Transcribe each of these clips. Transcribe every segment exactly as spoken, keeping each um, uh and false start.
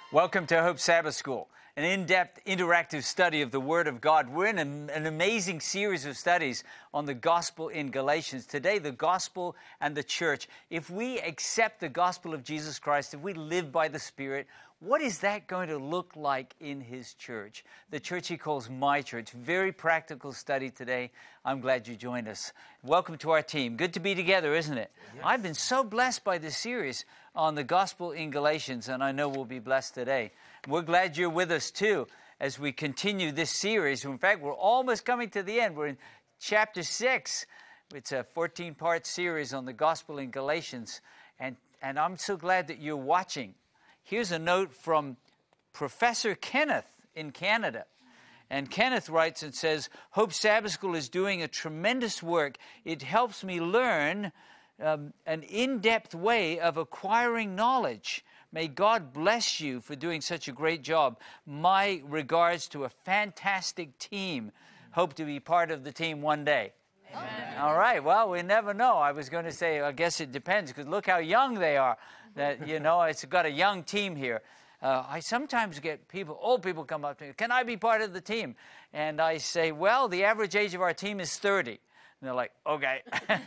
Welcome to Hope Sabbath School, an in-depth interactive study of the Word of God. We're in an, an amazing series of studies on the gospel in Galatians. Today, the gospel and the church. If we accept the gospel of Jesus Christ, if we live by the Spirit, what is that going to look like in His church? The church He calls My Church. Very practical study today. I'm glad you joined us. Welcome to our team. Good to be together, isn't it? Yes. I've been so blessed by this series on the gospel in Galatians, and I know we'll be blessed today. We're glad you're with us too as we continue this series. In fact, we're almost coming to the end. We're in chapter six. It's a fourteen-part series on the gospel in Galatians, and, and I'm so glad that you're watching. Here's a note from Professor Kenneth in Canada. And Kenneth writes and says, Hope Sabbath School is doing a tremendous work. It helps me learn um, an in-depth way of acquiring knowledge. May God bless you for doing such a great job. My regards to a fantastic team. Hope to be part of the team one day. Amen. All right. Well, we never know. I was going to say, I guess it depends, because look how young they are. That, you know, it's got a young team here. Uh, I sometimes get people, old people come up to me, can I be part of the team? And I say, well, the average age of our team is thirty. And they're like, okay.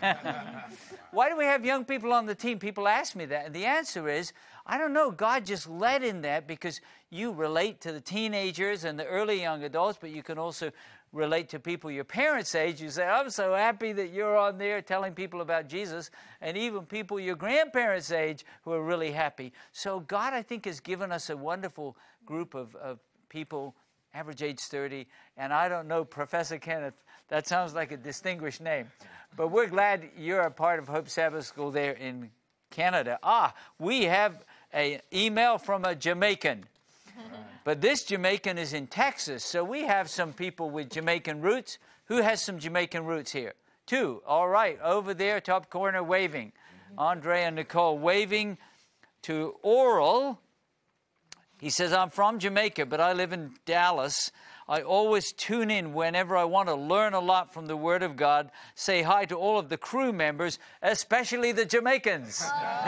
Why do we have young people on the team? People ask me that. And the answer is, I don't know. God just led in that because you relate to the teenagers and the early young adults, but you can also relate to people your parents' age. You say, I'm so happy that you're on there telling people about Jesus, and even people your grandparents' age who are really happy. So God, I think, has given us a wonderful group of, of people, average age thirty, and I don't know, Professor Kenneth, that sounds like a distinguished name. But we're glad you're a part of Hope Sabbath School there in Canada. Ah, we have an email from a Jamaican. But this Jamaican is in Texas, so we have some people with Jamaican roots. Who has some Jamaican roots here? Two. All right, over there, top corner, waving. Andre and Nicole waving to Oral. He says, I'm from Jamaica, but I live in Dallas. I always tune in whenever I want to learn a lot from the Word of God. Say hi to all of the crew members, especially the Jamaicans.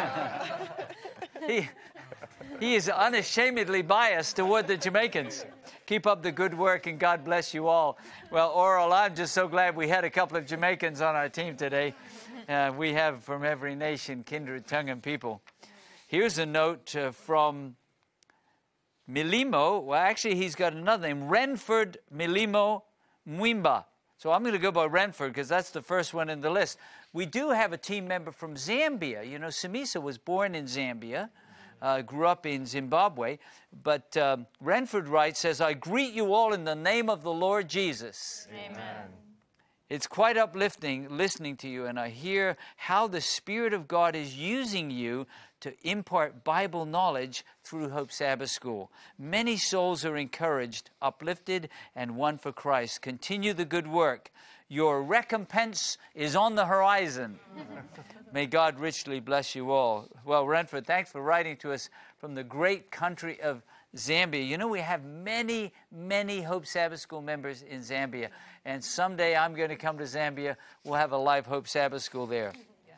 he... He is unashamedly biased toward the Jamaicans. Keep up the good work, and God bless you all. Well, Oral, I'm just so glad we had a couple of Jamaicans on our team today. Uh, we have from every nation, kindred, tongue, and people. Here's a note uh, from Milimo. Well, actually, he's got another name, Renford Milimo Mwimba. So I'm going to go by Renford because that's the first one in the list. We do have a team member from Zambia. You know, Samisa was born in Zambia. Uh, grew up in Zimbabwe, but um, Renford writes, says, I greet you all in the name of the Lord Jesus. Amen. It's quite uplifting listening to you, and I hear how the Spirit of God is using you to impart Bible knowledge through Hope Sabbath School. Many souls are encouraged, uplifted, and won for Christ. Continue the good work. Your recompense is on the horizon. May God richly bless you all. Well, Renford, thanks for writing to us from the great country of Zambia. You know, we have many, many Hope Sabbath School members in Zambia. And someday I'm going to come to Zambia. We'll have a live Hope Sabbath School there.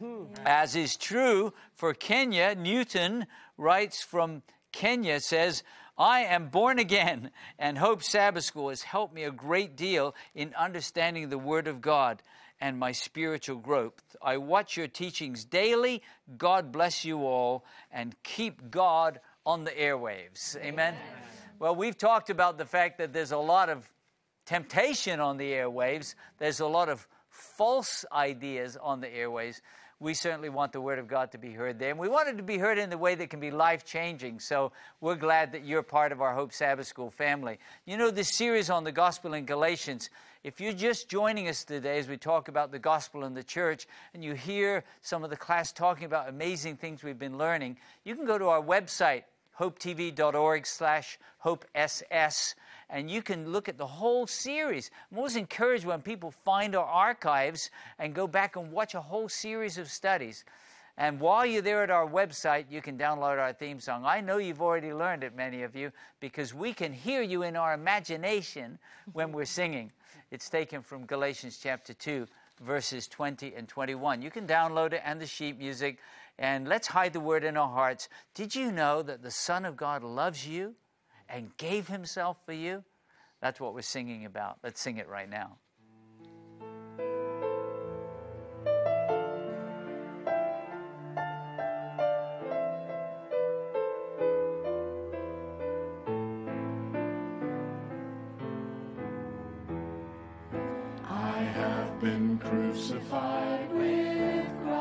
As is true for Kenya, Newton writes from Kenya, says, I am born again, and Hope Sabbath School has helped me a great deal in understanding the Word of God and my spiritual growth. I watch your teachings daily. God bless you all, and keep God on the airwaves. Amen? Amen. Well, we've talked about the fact that there's a lot of temptation on the airwaves. There's a lot of false ideas on the airwaves. We certainly want the Word of God to be heard there. And we want it to be heard in the way that can be life-changing. So we're glad that you're part of our Hope Sabbath School family. You know, this series on the gospel in Galatians, if you're just joining us today as we talk about the gospel in the church, and you hear some of the class talking about amazing things we've been learning, you can go to our website, hopetv.org slash hopess, and you can look at the whole series. I'm always encouraged when people find our archives and go back and watch a whole series of studies. And while you're there at our website, you can download our theme song. I know you've already learned it, many of you, because we can hear you in our imagination when we're singing. It's taken from Galatians chapter two, verses twenty and twenty-one. You can download it and the sheet music. And let's hide the word in our hearts. Did you know that the Son of God loves you and gave himself for you? That's what we're singing about. Let's sing it right now. I have been crucified with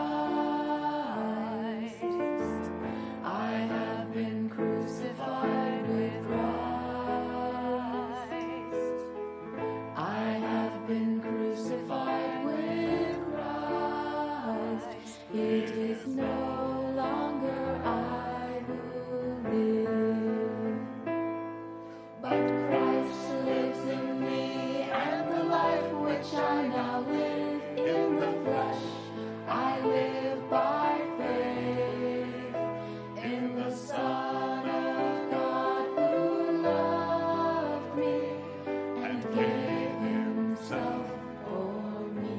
Christ. I have been crucified with Christ. I have been crucified with Christ. It is no longer I who live, but Christ lives in me, and the life which I now live in the flesh, I live by faith in the Son of God who loved me and gave himself for me.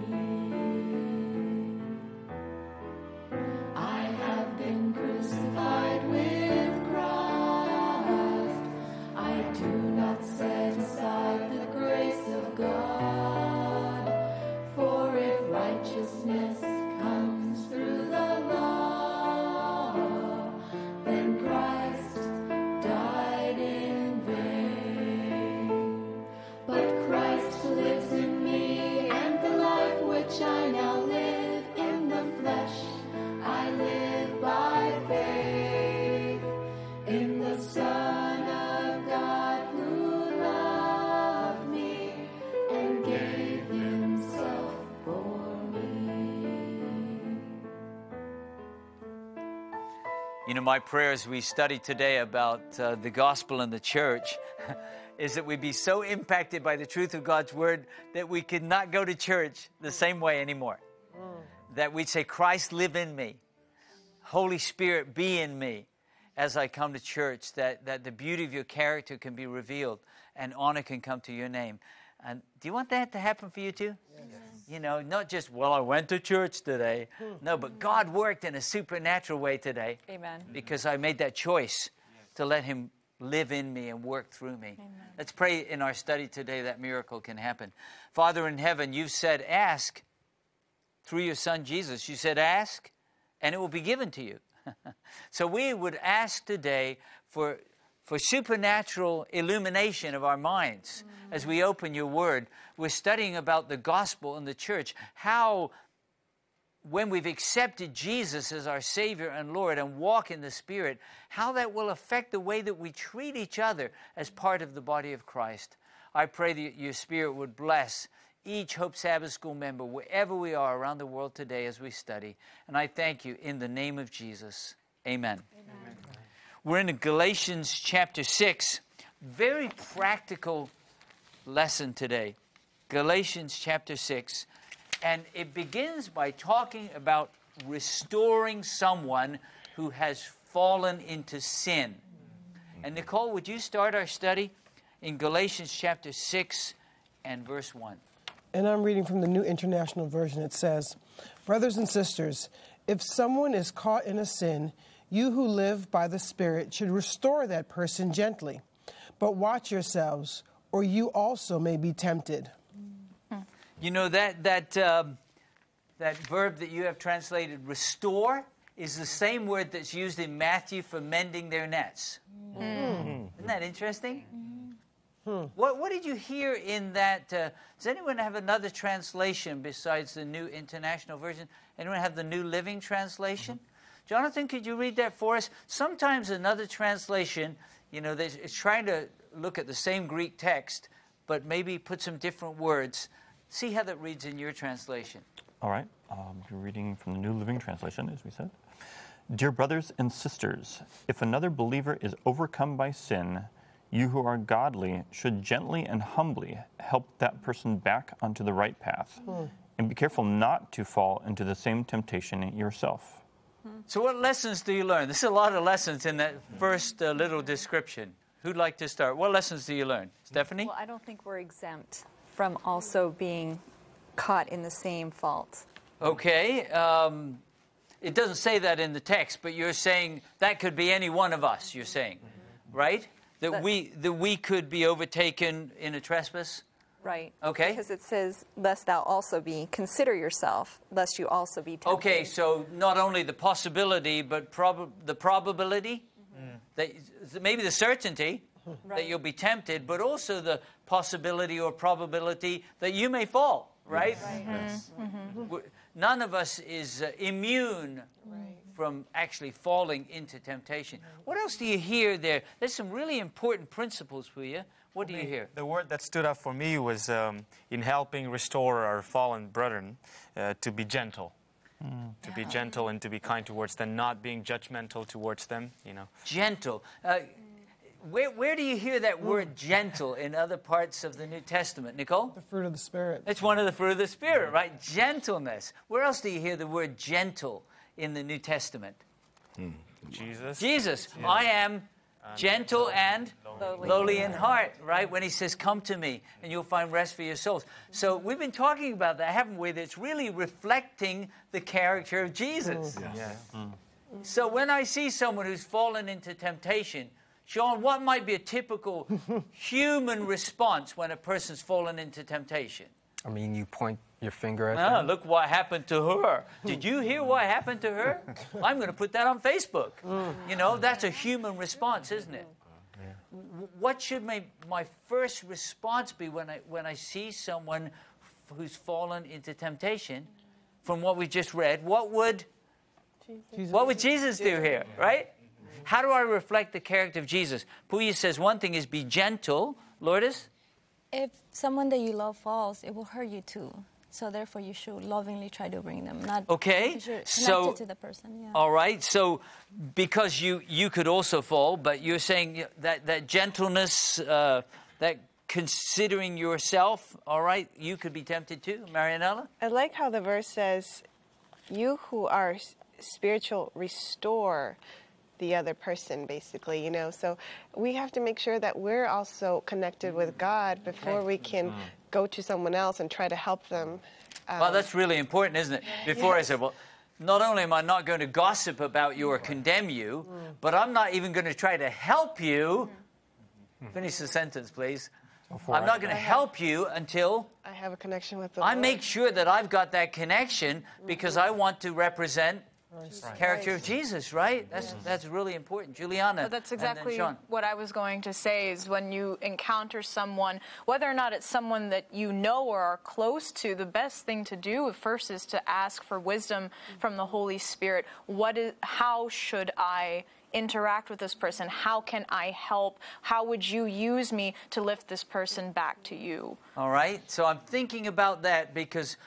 I have been crucified with Christ. I do not set aside the grace of God, for if righteousness comes through the law, then Christ died in vain. But Christ lives in me, and the life which I now live in the flesh, I live by faith in the Son of God who loved me and gave himself for me. You know, my prayer as we study today about uh, the gospel and the church is that we be so impacted by the truth of God's word that we could not go to church the same way anymore. That we'd say, Christ, live in me. Holy Spirit, be in me as I come to church, that, that the beauty of your character can be revealed and honor can come to your name. And do you want that to happen for you too? Yes. You know, not just, well, I went to church today. No, but God worked in a supernatural way today. Amen. Because I made that choice to let him live in me and work through me. Amen. Let's pray in our study today that miracle can happen. Father in heaven, you've said, ask through your Son Jesus. You said, ask, and it will be given to you. So we would ask today for, for supernatural illumination of our minds mm-hmm. as we open your word. We're studying about the gospel and the church, how when we've accepted Jesus as our Savior and Lord and walk in the Spirit, how that will affect the way that we treat each other as part of the body of Christ. I pray that your Spirit would bless each Hope Sabbath School member, wherever we are around the world today as we study. And I thank you in the name of Jesus. Amen. Amen. We're in Galatians chapter six. Very practical lesson today. Galatians chapter six. And it begins by talking about restoring someone who has fallen into sin. And Nicole, would you start our study in Galatians chapter six and verse one? And I'm reading from the New International Version. It says, brothers and sisters, if someone is caught in a sin, you who live by the Spirit should restore that person gently. But watch yourselves, or you also may be tempted. You know, that that um, that verb that you have translated, restore, is the same word that's used in Matthew for mending their nets. Mm. Isn't that interesting? Hmm. What, what did you hear in that? Uh, does anyone have another translation besides the New International Version? Anyone have the New Living Translation? Mm-hmm. Jonathan, could you read that for us? Sometimes another translation, you know, it's trying to look at the same Greek text, but maybe put some different words. See how that reads in your translation. All right. Um, you're reading from the New Living Translation, as we said. Dear brothers and sisters, if another believer is overcome by sin, you who are godly should gently and humbly help that person back onto the right path. Mm. And be careful not to fall into the same temptation yourself. So what lessons do you learn? There's a lot of lessons in that first uh, little description. Who'd like to start? What lessons do you learn? Stephanie? Well, I don't think we're exempt from also being caught in the same fault. Okay. Um, it doesn't say that in the text, but you're saying that could be any one of us, you're saying, right? That That- we that we could be overtaken in a trespass? Right. Okay. Because it says, lest thou also be, consider yourself, lest you also be tempted. Okay, so not only the possibility, but prob- the probability, that maybe the certainty that you'll be tempted, but also the possibility or probability that you may fall, right? W- None of us is uh, immune from actually falling into temptation. What else do you hear there? There's some really important principles for you. What do you hear? The word that stood out for me was um, in helping restore our fallen brethren, uh, to be gentle. To be gentle and to be kind towards them, not being judgmental towards them, you know. Gentle. Uh, where, where do you hear that word gentle in other parts of the New Testament? Nicole? The fruit of the Spirit. It's one of the fruit of the Spirit, right? Gentleness. Where else do you hear the word gentle in the New Testament? Jesus. Jesus. I am gentle and Lowly. lowly in heart, right? When he says, come to me and you'll find rest for your souls. So we've been talking about that, haven't we? That's really reflecting the character of Jesus. Yeah. So when I see someone who's fallen into temptation, Sean, what might be a typical human response when a person's fallen into temptation? I mean, you point your finger at Ah, them. look what happened to her. Did you hear what happened to her? I'm going to put that on Facebook. You know, that's a human response, isn't it? W- What should my, my first response be when I, when I see someone f- who's fallen into temptation from what we just read? What would, Jesus. what would Jesus do here, right? How do I reflect the character of Jesus? Puya says one thing is be gentle. Lourdes? If someone that you love falls, it will hurt you too. So therefore, you should lovingly try to bring them, not Okay, because you're connected so- to the person. Yeah. All right, so because you, you could also fall, but you're saying that, that gentleness, uh, that considering yourself, all right, you could be tempted too. Marianella? I like how the verse says, you who are s- spiritual, restore the other person, basically, you know. So we have to make sure that we're also connected with God before we can go to someone else and try to help them. Um, Well, that's really important, isn't it? Before I said, well, not only am I not going to gossip about you or condemn you, but I'm not even going to try to help you. Finish the sentence, please. I'm not going to help you until I have a connection with the I Lord. make sure that I've got that connection because I want to represent the character of Jesus, right? That's that's really important. Juliana. But that's and then exactly Sean. what I was going to say is when you encounter someone, whether or not it's someone that you know or are close to, the best thing to do first is to ask for wisdom from the Holy Spirit. What is, how should I interact with this person? How can I help? How would you use me to lift this person back to you? All right. So I'm thinking about that because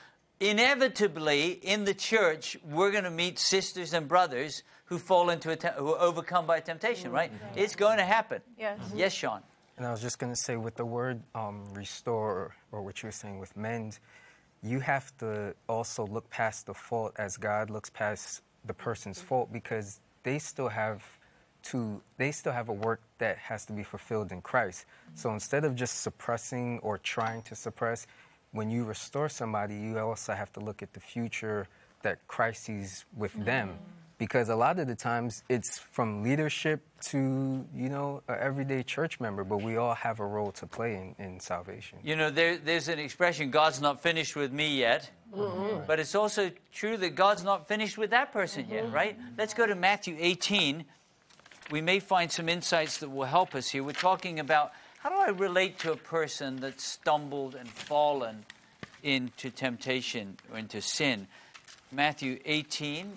inevitably in the church we're going to meet sisters and brothers who fall into a te- who are overcome by temptation, right? It's going to happen. Yes. Yes, Sean. And I was just going to say, with the word um, restore, or what you were saying with mend, you have to also look past the fault as God looks past the person's fault, because they still have to, they still have a work that has to be fulfilled in Christ. So instead of just suppressing or trying to suppress, when you restore somebody, you also have to look at the future that Christ sees with them. Because a lot of the times it's from leadership to, you know, an everyday church member, but we all have a role to play in, in salvation. You know, there, there's an expression, God's not finished with me yet. But it's also true that God's not finished with that person yet, right? Let's go to Matthew eighteen. We may find some insights that will help us here. We're talking about how do I relate to a person that's stumbled and fallen into temptation or into sin. Matthew eighteen,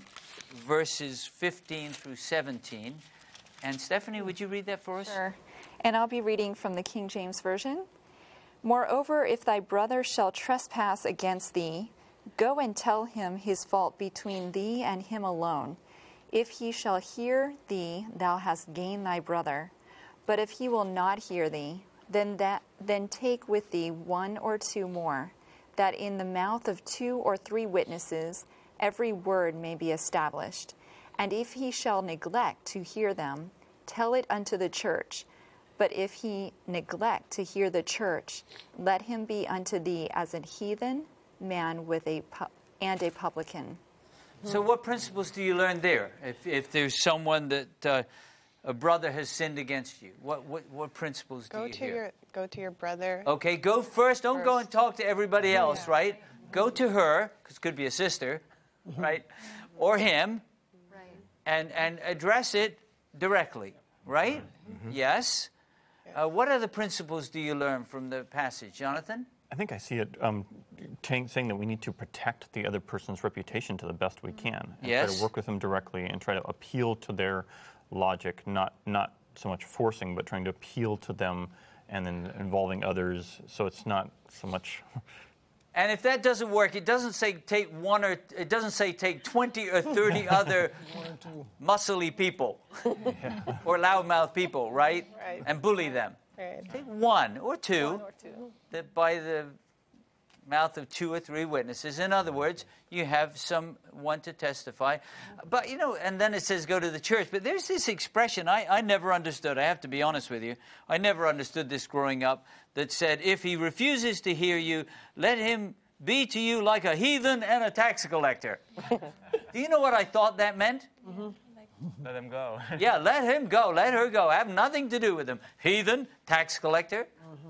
verses fifteen through seventeen. And Stephanie, would you read that for us? Sure. And I'll be reading from the King James Version. Moreover, if thy brother shall trespass against thee, go and tell him his fault between thee and him alone. If he shall hear thee, thou hast gained thy brother. But if he will not hear thee, then that then take with thee one or two more, that in the mouth of two or three witnesses every word may be established. And if he shall neglect to hear them, tell it unto the church. But if he neglect to hear the church, let him be unto thee as an heathen man with a pu- and a publican. So what principles do you learn there? If, if there's someone that uh, a brother has sinned against you, what, what, what principles Go do you to hear? your go to your brother. Okay, go first. Don't go First. and talk to everybody else, Yeah. right? Go to her, because it could be a sister, right? Or him, and, and address it directly, right? Yes. Uh, what other principles do you learn from the passage, Jonathan? I think I see it um, t- saying that we need to protect the other person's reputation to the best we can. And try Yes. to work with them directly and try to appeal to their logic, not, not so much forcing, but trying to appeal to them and then involving others. So it's not so much... And if that doesn't work, it doesn't say take one or it doesn't say take twenty or thirty other muscly people or loudmouth people, right? Right. And bully them. Right. Take one or two, One or two. that by the mouth of two or three witnesses. In other words, you have someone to testify. But, you know, and then it says go to the church. But there's this expression I, I never understood. I have to be honest with you. I never understood this growing up that said, if he refuses to hear you, let him be to you like a heathen and a tax collector. Do you know what I thought that meant? Let them go. Yeah, let him go. Let her go. Have nothing to do with him. Heathen, tax collector.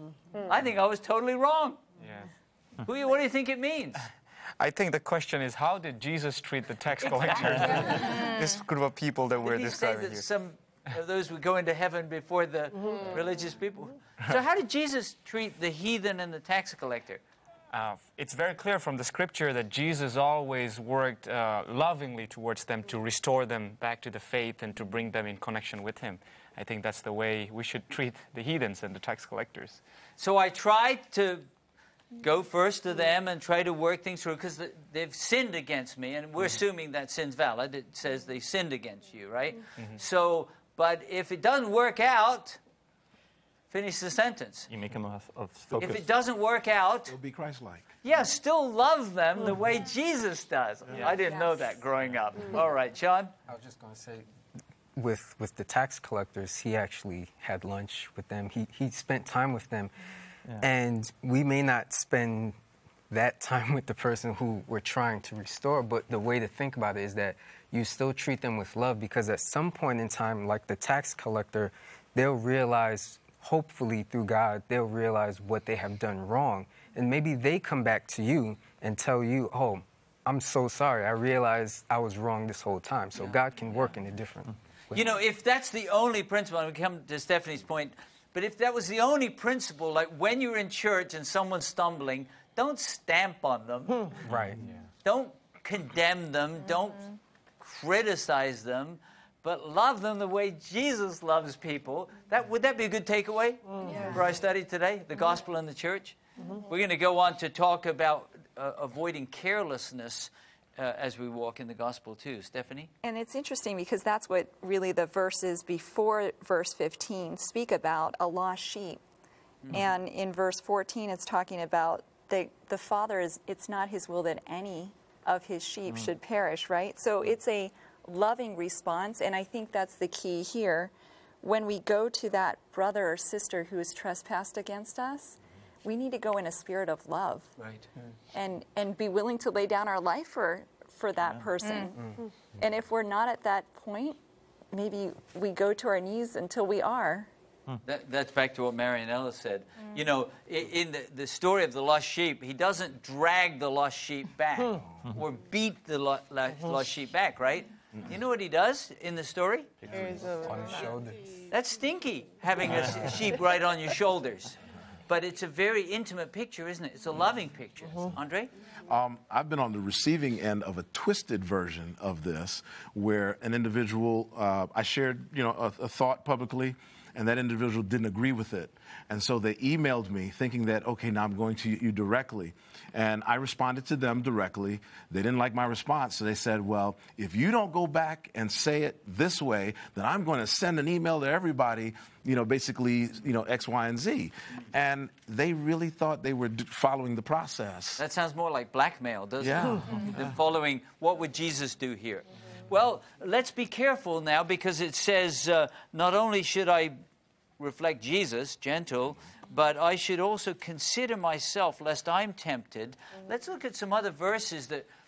I think I was totally wrong. Yeah. Who, what do you think it means? I think the question is, how did Jesus treat the tax collectors? This group of people that we're Did he say describing that here. some of those would go into heaven before the religious people? So how did Jesus treat the heathen and the tax collector? Uh, it's very clear from the scripture that Jesus always worked uh, lovingly towards them to restore them back to the faith and to bring them in connection with Him. I think that's the way we should treat the heathens and the tax collectors. So I tried to go first to them and try to work things through because they've sinned against me, and we're assuming that sin's valid. It says they sinned against you, right? Mm-hmm. So, but if it doesn't work out, finish the sentence. You make them of, of focus. If it doesn't work out, It'll be Christ-like. yeah, still love them the way Jesus does. I didn't know that growing up. All right, Sean? I was just going to say, with with the tax collectors, he actually had lunch with them. He he spent time with them, Yeah. and we may not spend that time with the person who we're trying to restore, but the way to think about it is that you still treat them with love, because at some point in time, like the tax collector, they'll realize, hopefully through God, they'll realize what they have done wrong, and maybe they come back to you and tell you, oh, I'm so sorry, I realized I was wrong this whole time. So God can work in a different way. You know, if that's the only principle, and we come to Stephanie's point, but if that was the only principle, like when you're in church and someone's stumbling, don't stamp on them. Right. Don't condemn them. Don't criticize them. But love them the way Jesus loves people. That, would that be a good takeaway for our study today? The gospel in the church? We're going to go on to talk about uh, avoiding carelessness uh, as we walk in the gospel too. Stephanie? And it's interesting because that's what really the verses before verse fifteen speak about, a lost sheep. Mm-hmm. And in verse fourteen, it's talking about the, the Father is, it's not his will that any of his sheep mm-hmm. should perish, right? So it's a loving response, and I think that's the key here. When we go to that brother or sister who has trespassed against us, we need to go in a spirit of love. Right. And and be willing to lay down our life for, for that person. Mm. And if we're not at that point, maybe we go to our knees until we are. That, that's back to what Marianella said. Mm. You know, in, in the, the story of the lost sheep, he doesn't drag the lost sheep back or beat the lo, lo, lost sheep back, right? Mm-hmm. You know what he does in the story? On his shoulders. That's stinky, having a sheep right on your shoulders. But it's a very intimate picture, isn't it? It's a loving picture. Mm-hmm. Andre? Um, I've been on the receiving end of a twisted version of this, where an individual, uh, I shared, you know, a, a thought publicly, and that individual didn't agree with it. And so they emailed me thinking that, okay, now I'm going to you directly. And I responded to them directly. They didn't like my response. So they said, well, if you don't go back and say it this way, then I'm going to send an email to everybody, you know, basically, you know, X, Y, and Z. And they really thought they were d- following the process. That sounds more like blackmail, doesn't Yeah. it? Than following, what would Jesus do here? Well, let's be careful now, because it says uh, not only should I reflect Jesus, gentle, but I should also consider myself lest I'm tempted. Let's look at some other verses that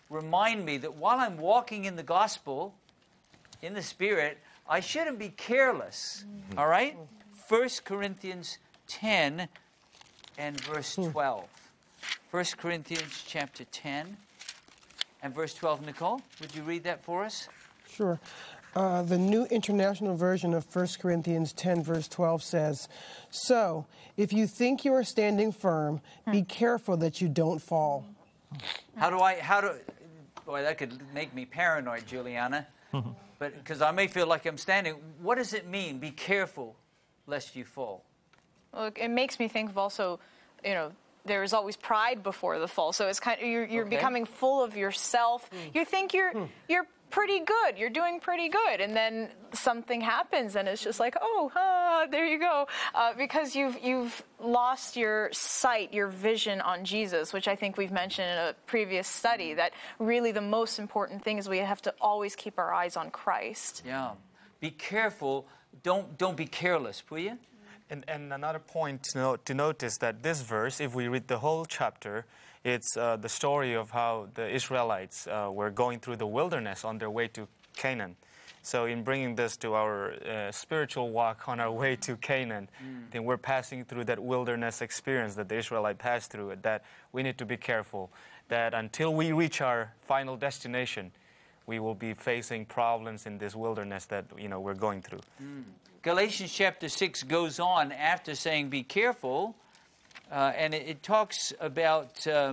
remind me that while I'm walking in the gospel, in the Spirit, I shouldn't be careless. Mm-hmm. All right? First Corinthians ten and verse twelve. First Corinthians chapter ten and verse twelve. Nicole, would you read that for us? Sure. Uh, the New International Version of First Corinthians ten, verse twelve says, "So, if you think you are standing firm, be careful that you don't fall." How do I, how do, boy, that could make me paranoid, Juliana, but because I may feel like I'm standing. What does it mean, be careful lest you fall? Well, it makes me think of also, you know, there is always pride before the fall. So it's kind of, you're, you're Okay. becoming full of yourself. Mm. You think you're mm. you're pretty good. You're doing pretty good, and then something happens, and it's just like, oh, ah, there you go, uh, because you've you've lost your sight, your vision on Jesus, which I think we've mentioned in a previous study. That really the most important thing is we have to always keep our eyes on Christ. Yeah, be careful. Don't don't be careless, will you? And, and another point to, note, to note is that this verse, if we read the whole chapter, it's uh, the story of how the Israelites uh, were going through the wilderness on their way to Canaan. So in bringing this to our uh, spiritual walk on our way to Canaan, mm. then we're passing through that wilderness experience that the Israelite passed through, that we need to be careful, that until we reach our final destination, we will be facing problems in this wilderness that, you know, we're going through. Mm. Galatians chapter six goes on after saying be careful, uh, and it, it talks about uh,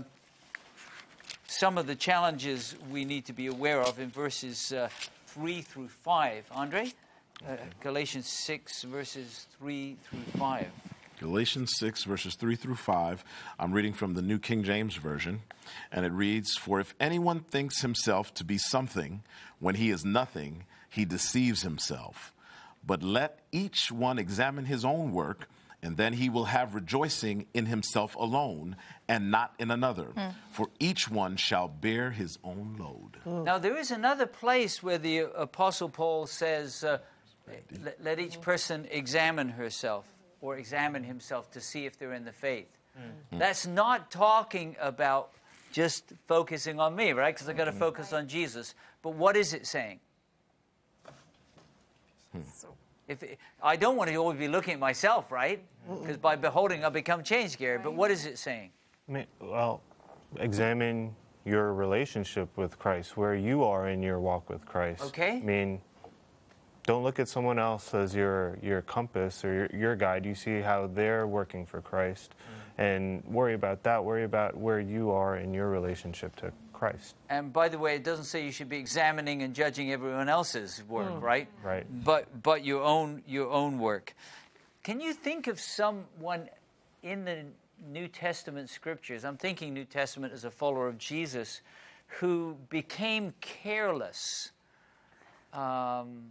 some of the challenges we need to be aware of in verses uh, three through five. Andre? Uh, Galatians six, verses three through five. Galatians six, verses three through five. I'm reading from the New King James Version, and it reads, "For if anyone thinks himself to be something when he is nothing, he deceives himself. But let each one examine his own work, and then he will have rejoicing in himself alone and not in another. Mm. For each one shall bear his own load." Mm. Now, there is another place where the Apostle Paul says, uh, let, let each person examine herself or examine himself to see if they're in the faith. Mm. That's not talking about just focusing on me, right? Because I've got to focus on Jesus. But what is it saying? If it, I don't want to always be looking at myself, right? Because by beholding, I'll become changed, Gary. But what is it saying? I mean, well, examine your relationship with Christ, where you are in your walk with Christ. Okay. I mean, don't look at someone else as your, your compass or your, your guide. You see how they're working for Christ. Mm. And worry about that. Worry about where you are in your relationship to Christ. And by the way, it doesn't say you should be examining and judging everyone else's work, mm. right? Right. But but your own your own work. Can you think of someone in the New Testament scriptures, I'm thinking New Testament as a follower of Jesus, who became careless? Um,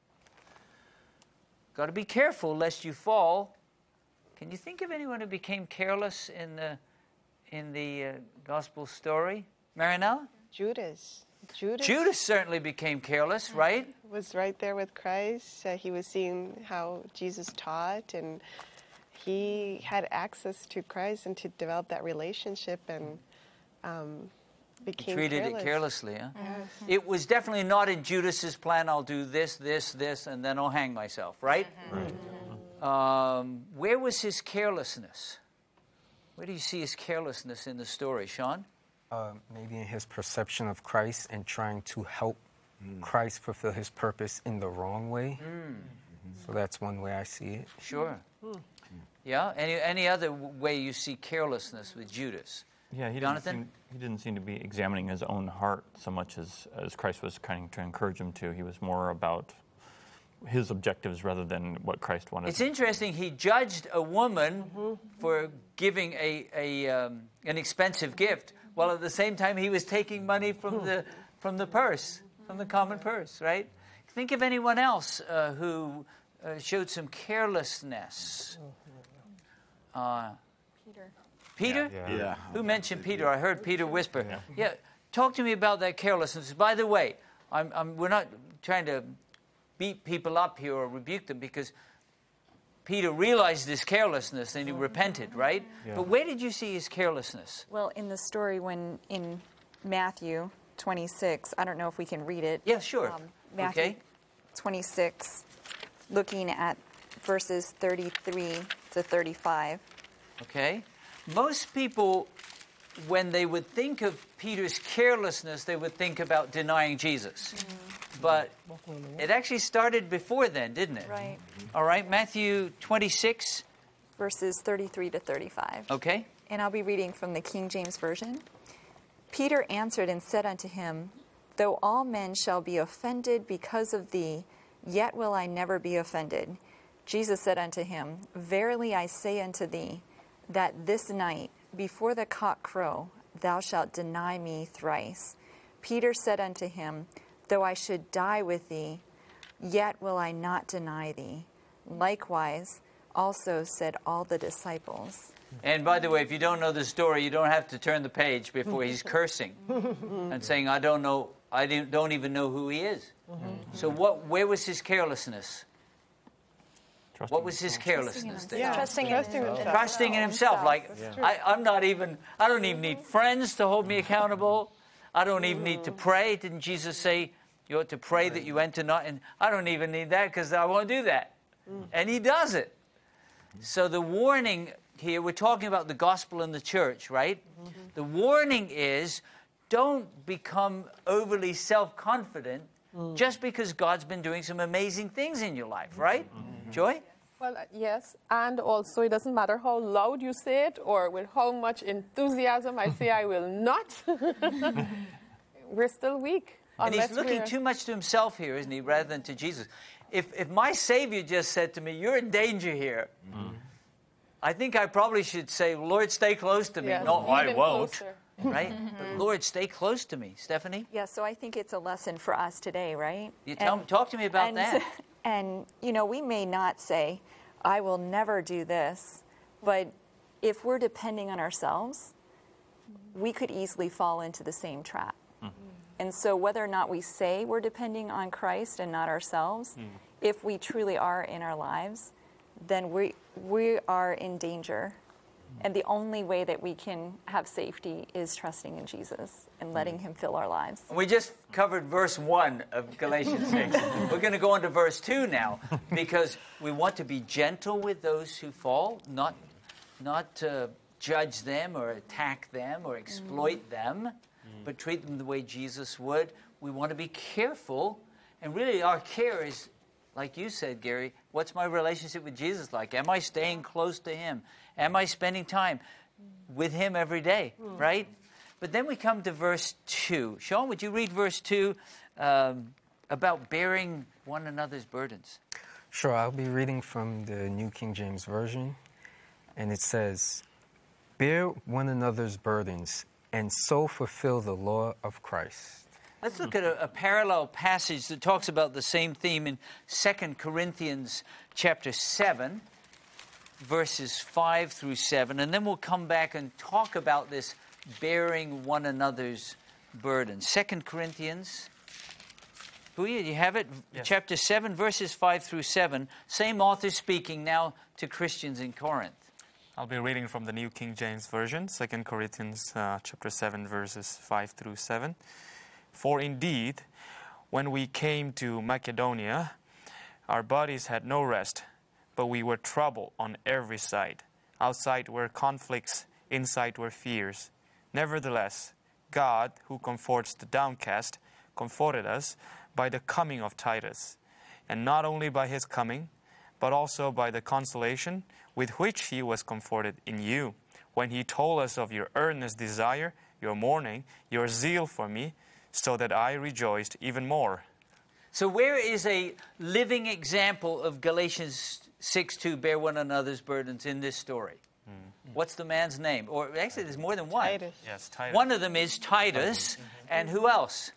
got to be careful lest you fall. Can you think of anyone who became careless in the in the uh, gospel story? Marinella? Judas. Judas. Judas certainly became careless, right? Was right there with Christ. Uh, he was seeing how Jesus taught, and he had access to Christ and to develop that relationship, and um, became he treated careless. it carelessly. Huh? Yes. It was definitely not in Judas's plan. I'll do this, this, this, and then I'll hang myself, right? Right. Um, where was his carelessness? Where do you see his carelessness in the story, Sean? Uh, maybe in his perception of Christ and trying to help mm. Christ fulfill his purpose in the wrong way. Mm. Mm-hmm. So that's one way I see it. Sure. Mm. Yeah? Any any other way you see carelessness with Judas? Yeah, he Jonathan? didn't, seem, he didn't seem to be examining his own heart so much as, as Christ was trying to encourage him to. He was more about his objectives rather than what Christ wanted. It's interesting. He judged a woman mm-hmm. for giving a, a um, an expensive gift, while at the same time he was taking money from the from the purse, from the common purse, right? Think of anyone else uh, who uh, showed some carelessness. Uh, Peter. Peter? Yeah. yeah. Who mentioned Peter? I heard Peter whisper. Yeah. yeah. Talk to me about that carelessness. By the way, I'm, I'm, we're not trying to beat people up here or rebuke them, because Peter realized his carelessness and he repented, right? Yeah. But where did you see his carelessness? Well, in the story when in Matthew, twenty-six. I don't know if we can read it. Yeah, sure. Um, Matthew Okay. twenty-six, looking at verses thirty-three to thirty-five. Okay. Most people, when they would think of Peter's carelessness, they would think about denying Jesus. But it actually started before then, didn't it? Right. All right, Matthew twenty-six. Verses thirty-three to thirty-five. Okay. And I'll be reading from the King James Version. Peter answered and said unto him, Though all men shall be offended because of thee, yet will I never be offended. Jesus said unto him, Verily I say unto thee, that this night, before the cock crow, thou shalt deny me thrice. Peter said unto him, Though I should die with thee, yet will I not deny thee. Likewise, also said all the disciples. And by the way, if you don't know the story, you don't have to turn the page before he's cursing and saying, I don't know, I don't even know who he is. So what? Where was his carelessness? Trusting What was his himself. carelessness there? Yeah, Trusting in trusting himself. himself. Trusting in himself. Like, I, I'm not even, I don't even need friends to hold me accountable. I don't even need to pray. Didn't Jesus say you ought to pray that you enter not? And I don't even need that because I won't do that. And he does it. So the warning here, we're talking about the gospel in the church, right? The warning is don't become overly self-confident just because God's been doing some amazing things in your life, right? Joy? Well, uh, yes, and also it doesn't matter how loud you say it or with how much enthusiasm I say I will not. We're still weak. And he's unless looking we're- too much to himself here, isn't he, rather than to Jesus. If, if my Savior just said to me, you're in danger here, I think I probably should say, Lord, stay close to me. Yes, No, I even won't. closer. Right? But Lord, stay close to me. Stephanie? Yeah, so I think it's a lesson for us today, right? You tell, talk to me about and, that. And, you know, we may not say, I will never do this, but if we're depending on ourselves, we could easily fall into the same trap. And so whether or not we say we're depending on Christ and not ourselves, if we truly are in our lives, then we, we are in danger. And the only way that we can have safety is trusting in Jesus and letting him fill our lives. We just covered verse one of Galatians six. We're going to go on to verse two now because we want to be gentle with those who fall, not, not to judge them or attack them or exploit them, but treat them the way Jesus would. We want to be careful. And really our care is, like you said, Gary, what's my relationship with Jesus like? Am I staying close to him? Am I spending time with him every day, right? But then we come to verse two. Sean, would you read verse two um, about bearing one another's burdens? Sure, I'll be reading from the New King James Version. And it says, Bear one another's burdens, and so fulfill the law of Christ. Let's look at a, a parallel passage that talks about the same theme in Second Corinthians chapter seven, verses five through seven, and then we'll come back and talk about this bearing one another's burdens. Second Corinthians, Booyah, you have it? Yes. Chapter seven, verses five through seven. Same author speaking now to Christians in Corinth. I'll be reading from the New King James Version, Second Corinthians uh, chapter seven, verses five through seven. For indeed, when we came to Macedonia, our bodies had no rest, but we were troubled on every side. Outside were conflicts, inside were fears. Nevertheless, God, who comforts the downcast, comforted us by the coming of Titus, and not only by his coming, but also by the consolation with which he was comforted in you, when he told us of your earnest desire, your mourning, your zeal for me, so that I rejoiced even more. So where is a living example of Galatians six two, bear one another's burdens in this story? Mm. What's the man's name? Or actually, there's more than one. Titus. Yes, Titus. One of them is Titus. And who else?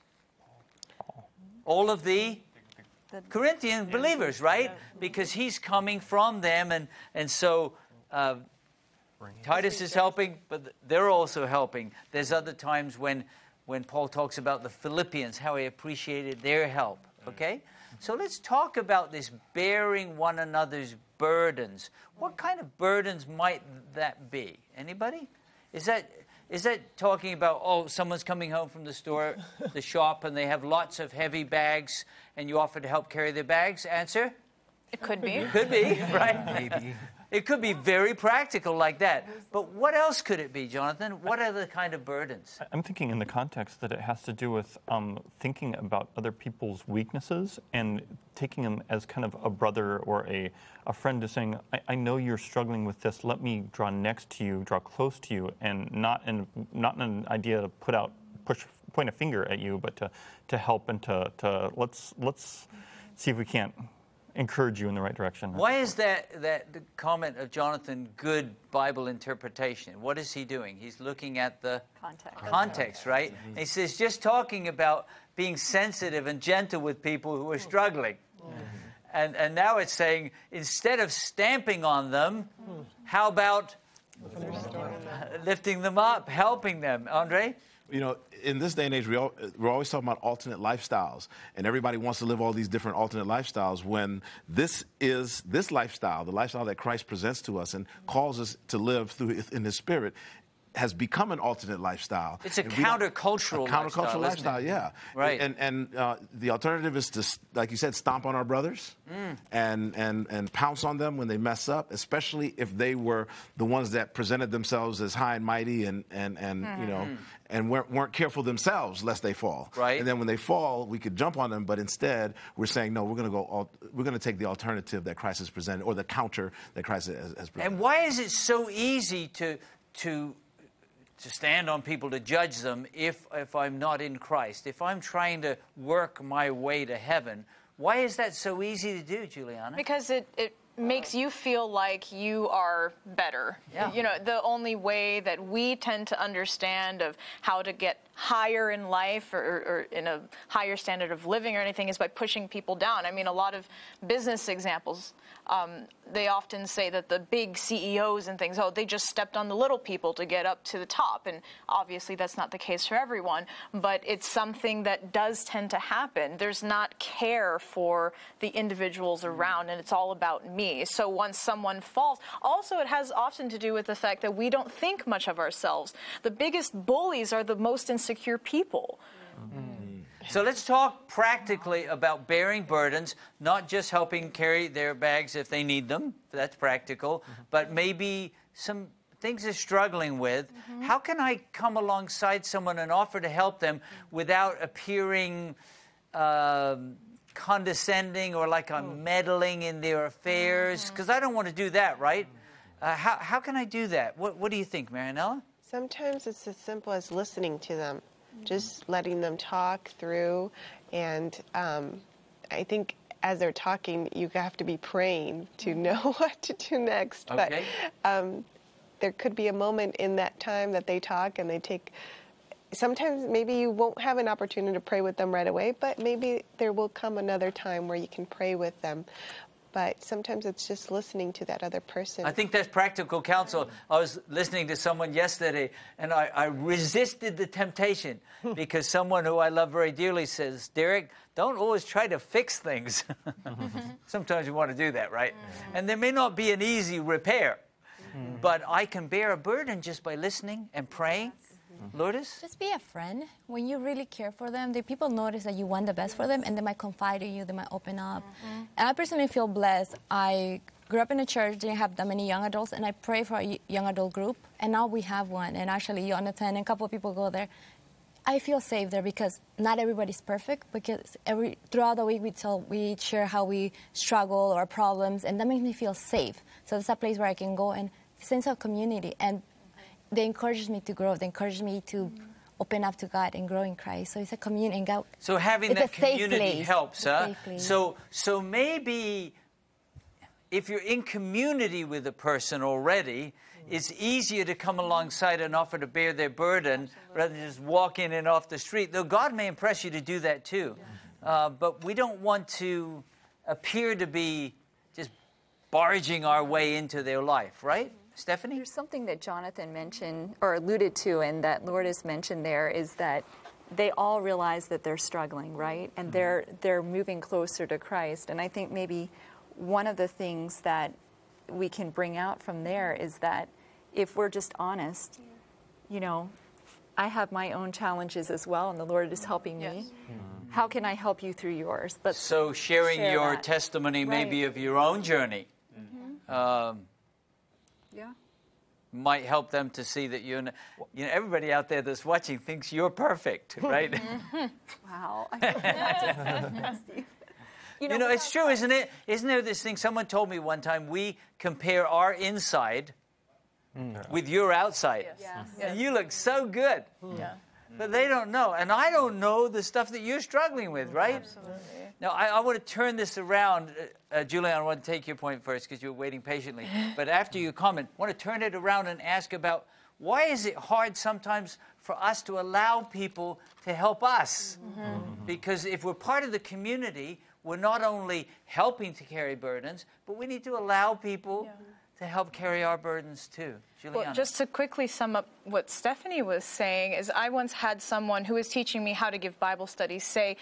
All of the Corinthian believers, right? Because he's coming from them. And, and so uh, Titus is helping, but they're also helping. There's other times when, when Paul talks about the Philippians, how he appreciated their help. Okay? So let's talk about this bearing one another's burdens. What kind of burdens might that be? Anybody? Is that, Is that talking about, oh, someone's coming home from the store, the shop, and they have lots of heavy bags, and you offer to help carry their bags? Answer? It could be. Could be, right? Maybe. It could be very practical like that. But what else could it be, Jonathan? What are the kind of burdens? I'm thinking in the context that it has to do with um, thinking about other people's weaknesses and taking them as kind of a brother or a, a friend, to saying, I, I know you're struggling with this. Let me draw next to you, draw close to you, and not in not in an idea to put out, push, point a finger at you, but to, to help and to, to let's let's see if we can't encourage you in the right direction. Why is that that the comment of Jonathan good Bible interpretation? What is he doing? He's looking at the Context. context, right? And he says, just talking about being sensitive and gentle with people who are struggling. And and now it's saying, instead of stamping on them, how about lifting them up, helping them? Andre? You know, in this day and age, we all, we're always talking about alternate lifestyles, and everybody wants to live all these different alternate lifestyles, when this is, this lifestyle, the lifestyle that Christ presents to us and calls us to live through in His Spirit, has become an alternate lifestyle. It's a And we don't- countercultural a countercultural lifestyle, lifestyle, isn't it? yeah. Right. And and uh, the alternative is to, like you said, stomp on our brothers Mm. and and and pounce on them when they mess up, especially if they were the ones that presented themselves as high and mighty and and and you know Mhm. and weren't, weren't careful themselves lest they fall. Right. And then when they fall, we could jump on them, but instead we're saying no, we're going to go. Al- we're going to take the alternative that Christ has presented, or the counter that Christ has, has presented. And why is it so easy to to to stand on people, to judge them, if if I'm not in Christ? If I'm trying to work my way to heaven, why is that so easy to do, Juliana? Because it, it makes you feel like you are better. Yeah. You know, the only way that we tend to understand of how to get higher in life, or, or in a higher standard of living or anything, is by pushing people down. I mean, a lot of business examples, um, they often say that the big C E Os and things, oh, they just stepped on the little people to get up to the top. And obviously that's not the case for everyone, but it's something that does tend to happen. There's not care for the individuals around, and it's all about me. So once someone falls, also it has often to do with the fact that we don't think much of ourselves. The biggest bullies are the most insecure people. So let's talk practically about bearing burdens, not just helping carry their bags if they need them. That's practical. But maybe some things they're struggling with. How can I come alongside someone and offer to help them without appearing um, condescending or like I'm meddling in their affairs? Because I don't want to do that, right? Uh, how, how can I do that? What, what do you think, Marianella? Sometimes it's as simple as listening to them, just letting them talk through. And um, I think as they're talking, you have to be praying to know what to do next. Okay. But um, there could be a moment in that time that they talk and they take. Sometimes maybe you won't have an opportunity to pray with them right away, but maybe there will come another time where you can pray with them. But sometimes it's just listening to that other person. I think that's practical counsel. I was listening to someone yesterday, and I, I resisted the temptation because someone who I love very dearly says, Derek, don't always try to fix things. Sometimes you want to do that, right? And there may not be an easy repair, but I can bear a burden just by listening and praying. Lourdes? Just be a friend. When you really care for them, the people notice that you want the best for them, and they might confide in you, they might open up. Mm-hmm. And I personally feel blessed. I grew up in a church, didn't have that many young adults, and I pray for a young adult group, and now we have one. And actually, Jonathan and a couple of people go there. I feel safe there because not everybody's perfect, because every throughout the week we tell, we share how we struggle or problems, and that makes me feel safe. So it's a place where I can go and sense of community, and they encourage me to grow. They encourage me to open up to God and grow in Christ. So it's a community. And God, so having it's that a safe community place. helps, It's a huh? safe place. So, so maybe if you're in community with a person already, it's easier to come alongside and offer to bear their burden rather than just walk in and off the street. Though God may impress you to do that too. Uh, but we don't want to appear to be just barging our way into their life, right? Stephanie? There's something that Jonathan mentioned or alluded to, and that Lourdes mentioned there, is that they all realize that they're struggling, right? And they're they're moving closer to Christ. And I think maybe one of the things that we can bring out from there is that if we're just honest, you know, I have my own challenges as well, and the Lord is helping me. Yes. How can I help you through yours? Let's So sharing share your that. testimony maybe Right. of your own journey um, Yeah. might help them to see that you're, n- you know, everybody out there that's watching thinks you're perfect, right? Wow. I feel like Steve. You know, it's true, isn't it? Isn't there this thing? Someone told me one time we compare our inside with your outside. Yes. And you look so good. Yeah. But they don't know. And I don't know the stuff that you're struggling with, right? Absolutely. Now, I, I want to turn this around. Uh, uh, Julian, I want to take your point first because you're waiting patiently. But after you comment, I want to turn it around and ask about why is it hard sometimes for us to allow people to help us? Mm-hmm. Because if we're part of the community, we're not only helping to carry burdens, but we need to allow people Yeah. to help carry our burdens too. Juliana. Well, just to quickly sum up what Stephanie was saying is I once had someone who was teaching me how to give Bible studies say,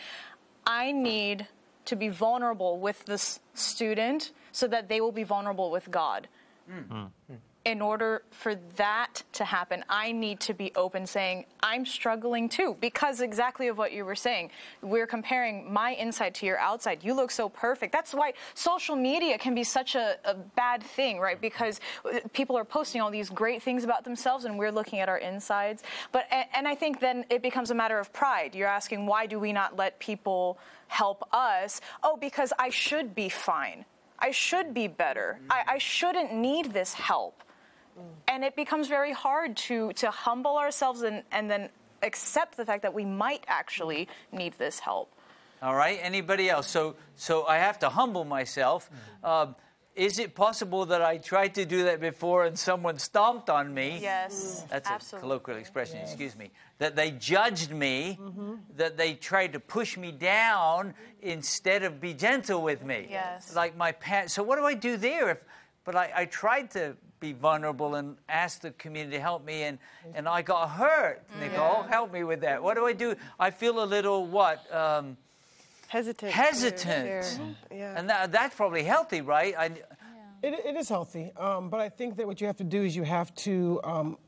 I need to be vulnerable with this student so that they will be vulnerable with God. Mm. In order for that to happen, I need to be open saying, I'm struggling too, because exactly of what you were saying. We're comparing my inside to your outside. You look so perfect. That's why social media can be such a, a bad thing, right? Because people are posting all these great things about themselves and we're looking at our insides. But and, and I think then it becomes a matter of pride. You're asking, why do we not let people help us? Oh, because I should be fine. I should be better. I, I shouldn't need this help. And it becomes very hard to, to humble ourselves and, and then accept the fact that we might actually need this help. All right. Anybody else? So, so I have to humble myself. Um, is it possible that I tried to do that before and someone stomped on me? Yes, That's absolutely. a colloquial expression. Excuse me. That they judged me. Mm-hmm. That they tried to push me down instead of be gentle with me. Yes. Like my parents. So what do I do there? If, but I, I tried to be vulnerable and ask the community to help me, and, and I got hurt. Nicole, help me with that. What do I do? I feel a little, what? Um, Hesitant. hesitant. Sure. Yeah. And that, that's probably healthy, right? I, It, it is healthy, um, but I think that what you have to do is you have to um,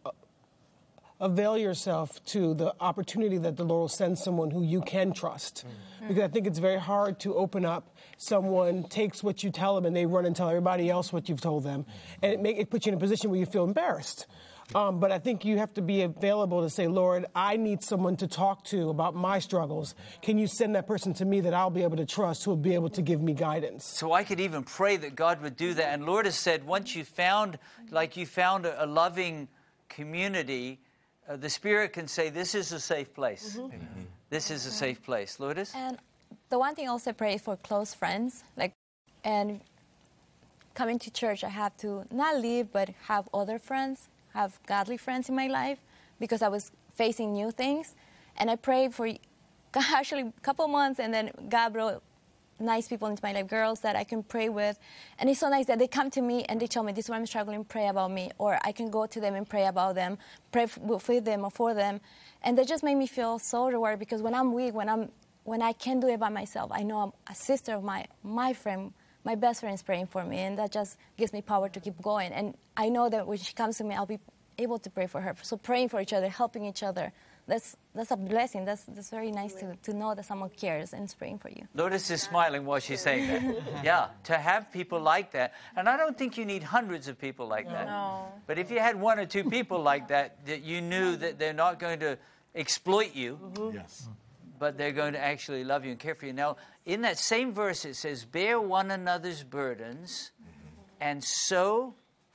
avail yourself to the opportunity that the Lord will send someone who you can trust. Mm-hmm. Because I think it's very hard to open up. Someone takes what you tell them and they run and tell everybody else what you've told them. And it, make, it puts you in a position where you feel embarrassed. Um, but I think you have to be available to say, Lord, I need someone to talk to about my struggles. Can you send that person to me that I'll be able to trust, who will be able to give me guidance? So I could even pray that God would do that. And Lord has said, once you found, like you found a, a loving community, uh, the Spirit can say, this is a safe place. Mm-hmm. Mm-hmm. This is a safe place. Lourdes? And the one thing I also pray for close friends, like, and coming to church, I have to not leave, but have other friends, have godly friends in my life, because I was facing new things. And I prayed for actually a couple months, and then God brought nice people into my life, girls that I can pray with. And it's so nice that they come to me and they tell me, this is what I'm struggling, pray about me. Or I can go to them and pray about them, pray with them or for them. And that just made me feel so rewarded, because when I'm weak, when I'm when I can't do it by myself, I know I'm a sister of my, my friend, my best friend is praying for me, and that just gives me power to keep going. And I know that when she comes to me, I'll be able to pray for her. So praying for each other, helping each other, that's that's a blessing. That's that's very nice to, to know that someone cares and is praying for you. Lourdes is smiling while she's saying that. Yeah, to have people like that. And I don't think you need hundreds of people like that. No. But if you had one or two people like that, that you knew that they're not going to exploit you, Mm-hmm. Yes. but they're going to actually love you and care for you. Now, in that same verse, it says, bear one another's burdens and so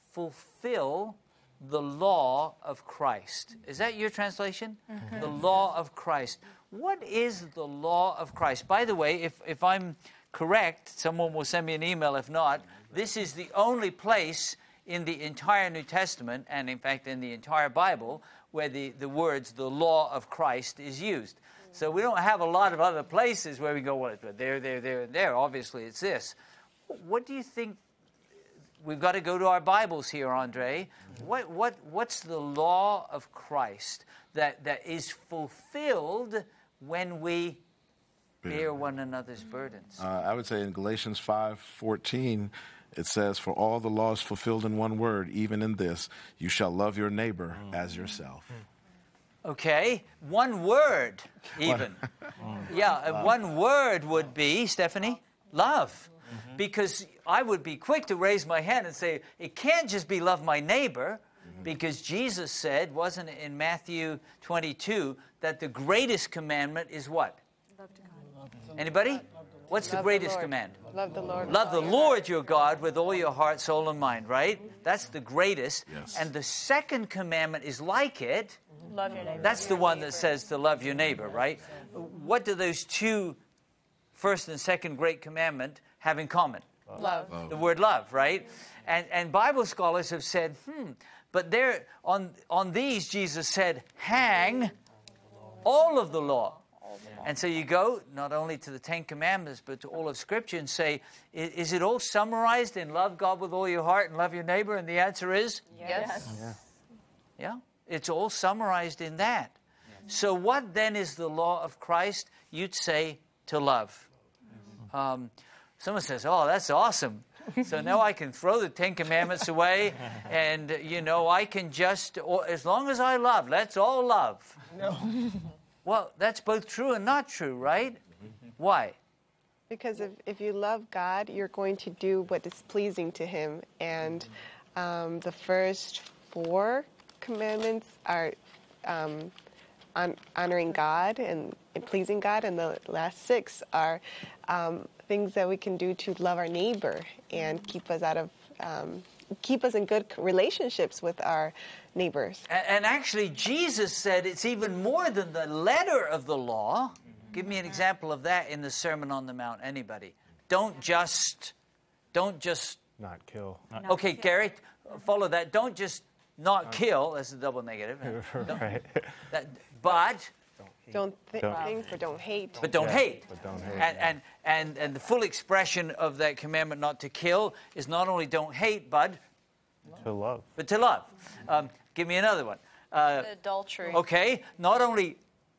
fulfill the law of Christ. Is that your translation? Mm-hmm. The law of Christ. What is the law of Christ? By the way, if, if I'm correct, someone will send me an email. If not, this is the only place in the entire New Testament, and in fact in the entire Bible, where the, the words, the law of Christ, is used. So we don't have a lot of other places where we go, well, there, there, there, and there. Obviously, it's this. What do you think? We've got to go to our Bibles here, Andre. What, what, what's the law of Christ that, that is fulfilled when we bear one another's burdens? Uh, I would say in Galatians five fourteen, it says, for all the law is fulfilled in one word, even in this, you shall love your neighbor as yourself. Okay, one word even. Yeah, uh, one word would be, Stephanie, love. Mm-hmm. Because I would be quick to raise my hand and say, it can't just be love my neighbor, mm-hmm. because Jesus said, wasn't it in Matthew twenty-two, that the greatest commandment is what? Love to God. Anybody? What's Love the greatest the command? Love the Lord. Love the Lord your God with all your heart, soul, and mind, right? That's the greatest. Yes. And the second commandment is like it. Love your neighbor. That's the one that says to love your neighbor, right? What do those two, first and second great commandment, have in common? Love. Love. The word love, right? And and Bible scholars have said, hmm, but there on on these Jesus said, hang all of the law. And so you go not only to the Ten Commandments, but to all of Scripture and say, is, is it all summarized in love God with all your heart and love your neighbor? And the answer is Yes. yeah. yeah. It's all summarized in that. So what then is the law of Christ? You'd say to love. Um, someone says, oh, that's awesome. So now I can throw the Ten Commandments away and, you know, I can just, or, as long as I love, let's all love. No. Well, that's both true and not true, right? Why? Because if, if you love God, you're going to do what is pleasing to Him. And um, the first four commandments are um, on, honoring God and, and pleasing God, and the last six are um, things that we can do to love our neighbor and keep us out of um, keep us in good relationships with our neighbors. And, and actually, Jesus said it's even more than the letter of the law. Give me an example of that in the Sermon on the Mount. Anybody? Don't just, don't just. Not kill. Not okay, kill. Gary, follow that. Don't just not kill. That's a double negative. Right. That, but. Don't th- Don't. think or don't hate. But don't Yeah, hate. but don't hate, And, yeah. and, and, and the full expression of that commandment not to kill is not only don't hate, bud, To love. but to love. Um, give me another one. Uh, Adultery. okay, not only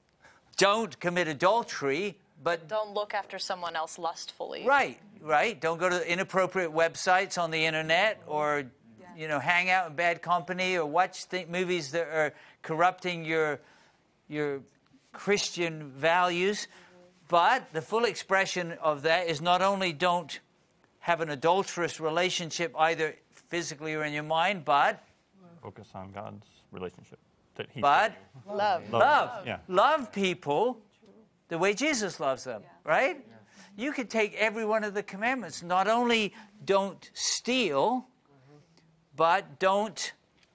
don't commit adultery, but Don't look after someone else lustfully. right, right. Don't go to inappropriate websites on the internet, or you know, hang out in bad company, or watch th- movies that are corrupting your your Christian values. But the full expression of that is not only don't have an adulterous relationship either physically or in your mind, but Focus on God's relationship. That he but Love. love. Yeah. Love people the way Jesus loves them, right? You could take every one of the commandments. Not only don't steal, but don't.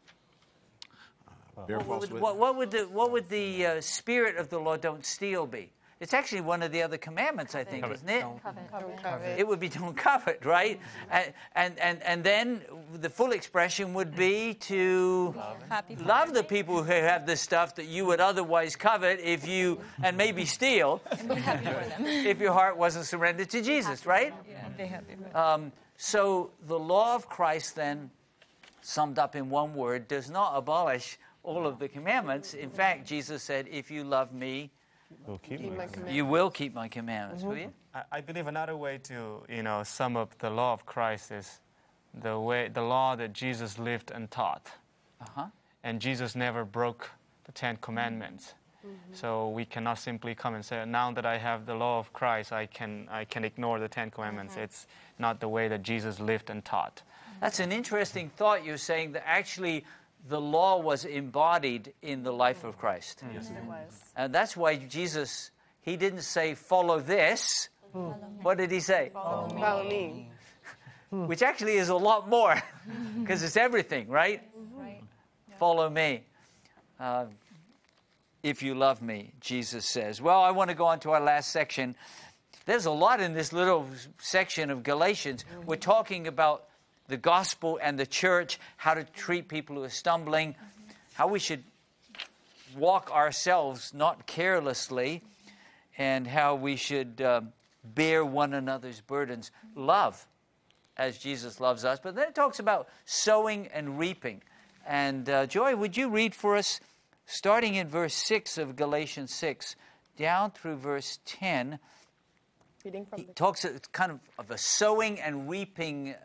Bear What false would, witness. what, what would the what would the uh, spirit of the law "don't steal" be? It's actually one of the other commandments, I think, isn't it? Don't covet. It would be "don't covet," right? And and and, and then the full expression would be to Happy love the people who have the stuff that you would otherwise covet if you and maybe steal and be happy for them. if your heart wasn't surrendered to Jesus, right? Yeah, be happy for them. Um, so the law of Christ, then, summed up in one word, does not abolish all of the commandments. In fact, Jesus said, if you love me, We'll keep Keep my my commandments. commandments. you will keep my commandments, will you? I, I believe another way to, you know, sum up the law of Christ is the way the law that Jesus lived and taught. Uh-huh. And Jesus never broke the Ten Commandments. So we cannot simply come and say, now that I have the law of Christ, I can I can ignore the Ten Commandments. It's not the way that Jesus lived and taught. That's an interesting thought. You're saying that actually the law was embodied in the life of Christ. Yes, it It is. was. And that's why Jesus, he didn't say, follow this. What did he say? Follow me. Follow me. Which actually is a lot more, because it's everything, right? Right. Follow me. Uh, if you love me, Jesus says. Well, I want to go on to our last section. There's a lot in this little section of Galatians. We're talking about the gospel and the church, how to treat people who are stumbling, how we should walk ourselves not carelessly, and how we should uh, bear one another's burdens. Love, as Jesus loves us. But then it talks about sowing and reaping. And uh, Joy, would you read for us, starting in verse six of Galatians six, down through verse ten. Reading from He the talks it's kind of, of a sowing and reaping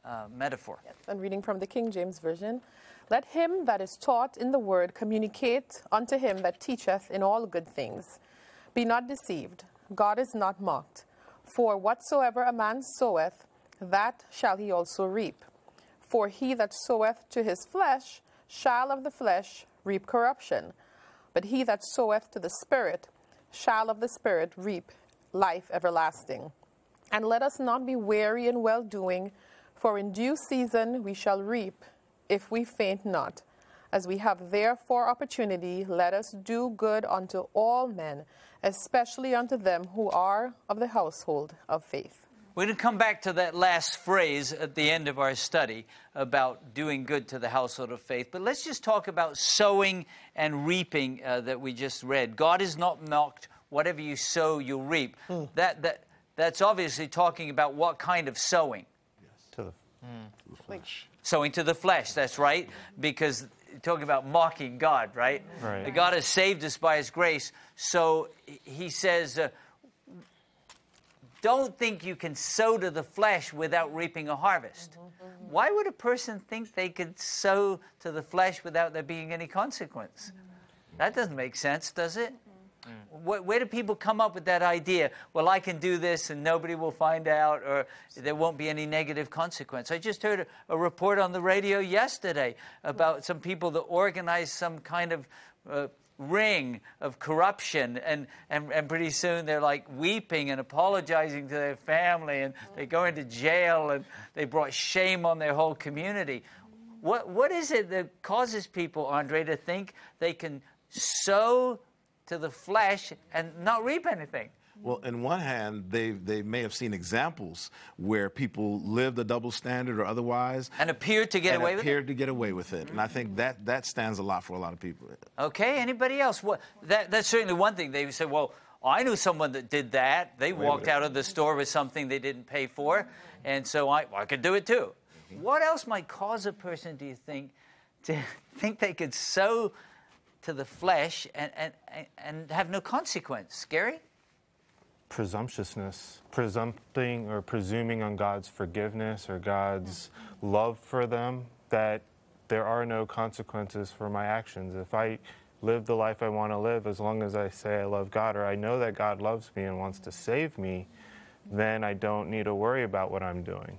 uh, metaphor. Yes, and reading from the King James Version. Let him that is taught in the word communicate unto him that teacheth in all good things. Be not deceived, God is not mocked. For whatsoever a man soweth, that shall he also reap. For he that soweth to his flesh shall of the flesh reap corruption. But he that soweth to the Spirit shall of the Spirit reap life everlasting. And let us not be weary in well-doing, for in due season we shall reap, if we faint not. As we have therefore opportunity, let us do good unto all men, especially unto them who are of the household of faith. We're going to come back to that last phrase at the end of our study about doing good to the household of faith. But let's just talk about sowing and reaping uh, that we just read. God is not mocked. Whatever you sow, you'll reap. Mm. That, that, that's obviously talking about what kind of sowing. Yes. To the, mm. to the flesh. Sowing to the flesh, that's right. Because you're talking about mocking God, right? Right. God has saved us by his grace. So he says, uh, don't think you can sow to the flesh without reaping a harvest. Mm-hmm. Why would a person think they could sow to the flesh without there being any consequence? Mm-hmm. That doesn't make sense, does it? Mm-hmm. Where, where do people come up with that idea? Well, I can do this and nobody will find out, or there won't be any negative consequence. I just heard a, a report on the radio yesterday about some people that organized some kind of uh, ring of corruption, and, and, and pretty soon they're like weeping and apologizing to their family, and they go into jail, and they brought shame on their whole community. What What is it that causes people, Andre, to think they can sow to the flesh and not reap anything? Well, in one hand, they they may have seen examples where people lived a double standard or otherwise, and appeared to get and away with it. Appeared to get away with it, and I think that that stands a lot for a lot of people. Okay, anybody else? What that that's certainly one thing. They say, well, I knew someone that did that. They Away walked out of the store with something they didn't pay for, and so I well, I could do it too. Mm-hmm. What else might cause a person, do you think, to think they could sow to the flesh and and and have no consequence? Gary? Presumptuousness, presumpting or presuming on God's forgiveness or God's love for them, that there are no consequences for my actions. If I live the life I want to live, as long as I say I love God, or I know that God loves me and wants to save me, then I don't need to worry about what I'm doing.